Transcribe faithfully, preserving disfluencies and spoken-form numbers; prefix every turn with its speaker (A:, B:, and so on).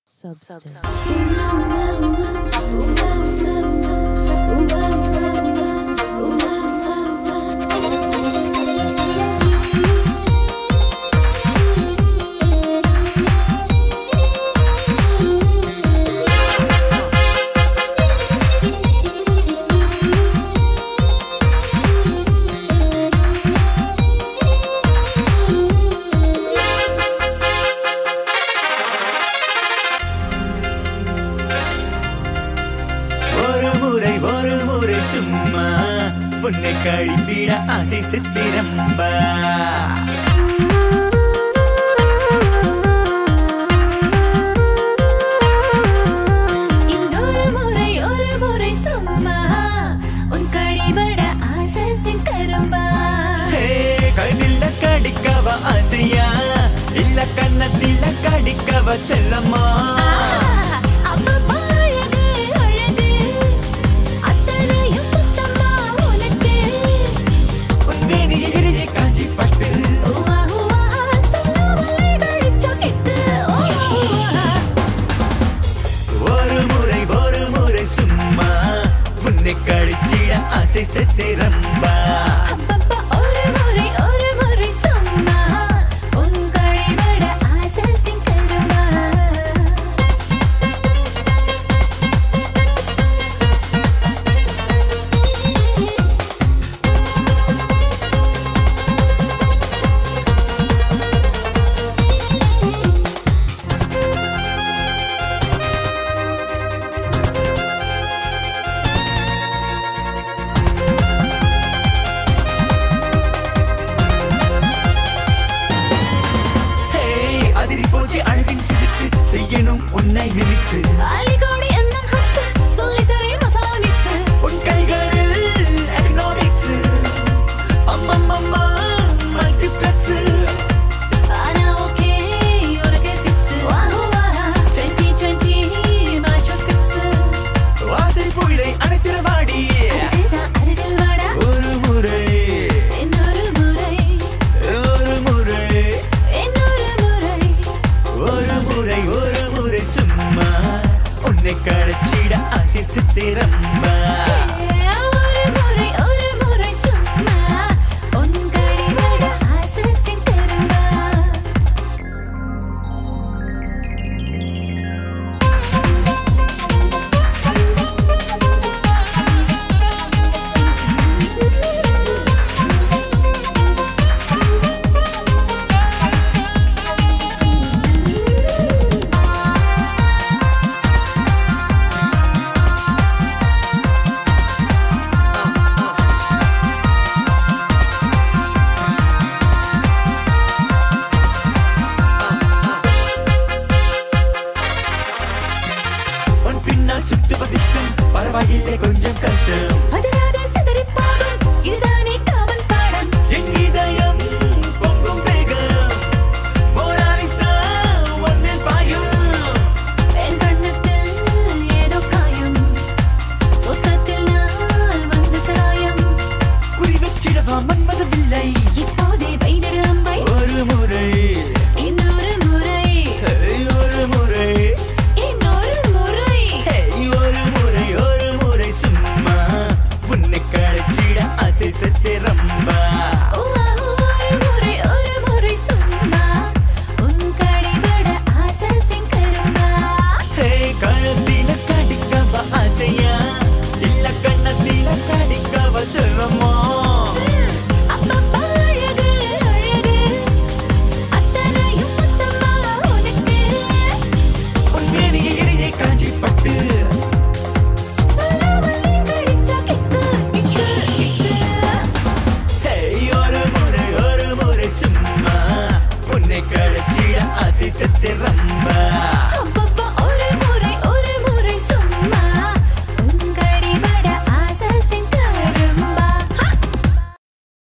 A: Substance.
B: சும்மா பொண்ணை கழிப்பிட ஆசை சித்திரம்பா
C: இன்னொரு முறை ஒரு முறை சும்மா உன் கழிபட ஆசை சிக்கரம்பா
B: கழுதில கடிக்கவ ஆசையா இல்ல கண்ணத்தில கடிக்கவ செல்லம்மா கழிச்சிட ஆசை சித்திரம்பா
C: ஒரு முறை ஒரு முறை சும்மா உன் கழிபட ஆசை சிக்கரம்பா
B: செய்யணும் உன்னை மிக்ஸ்
C: அலிகோடி என்ன ஹக்ஸ் சொல்லி தரே மசாலா மிக்ஸ்
B: உன் கைகளில் எக்கனாமிக்ஸ் அம்மம்மம்மா மல்டிப்ளெக்ஸ்
C: ஆனா ஓகே உனக்கு ஃபிக்ஸ் வாஹ் வாஹ் twenty twenty மாச்சோ ஃபிக்ஸ்
B: வாசை புயலை அணைத்திட வாடி
C: அருகில் வாடா
B: ஒரு முறை
C: இன்னொரு முறை
B: ஒரு முறை
C: இன்னொரு முறை
B: ஒரு முறை ஒரு முறை சும்மா உன்னை கழிச்சிட ஆசை சித்திரம்பா
C: ஒரு முறை ஒரு முறை சும்மா உன் கழிபட ஆசை சிக்கரம்பா
B: சுத்துவதிஷ்டம் பரவாயில்லை கொஞ்சம் கஷ்டம்
C: பதறாத சிதறிப்பாடும் இதுதானே காவல் பாடம்
B: என் இதயம் பொங்கும் வேகம் மோனாலிசா ஒன்னில் பாயும்
C: என் கண்ணத்தில் ஏதோ காயம் ஒத்தத்தில் நான் வந்து சாயம்
B: குறி வச்சிடவா மன்மதவில்லை
C: இப்போதே வைத்திடு அம்பை
B: ஒரு முறை
C: இன்னொரு முறை
B: ஒரு முறை
C: இன்னொரு முறை
B: ஒரு முறை ஒரு முறை சும்மா உன்னை கழிச்சிட ஆசை சித்திரம்பா
C: ஒரு முறை ஒரு முறை சும்மா உன் கழிபட ஆசை சிக்கரம்பா
B: கழுத்தில கடிக்கவ ஆசையா இல்ல கண்ணத்தில கடிக்கவ செல்லம்மா
C: அப்பப்பா அழகு அழகு அத்தனையும் மொத்தமா உனக்கு
B: உன் மேனிய இடையே காஞ்சி பட்டு
C: சொல்லாமல் நீ கழிச்சா கிக்கு கிக்கு கிக்கு
B: ஒரு முறை ஒரு முறை சும்மா உன்னை கழிச்சிட ஆசை சித்திரம்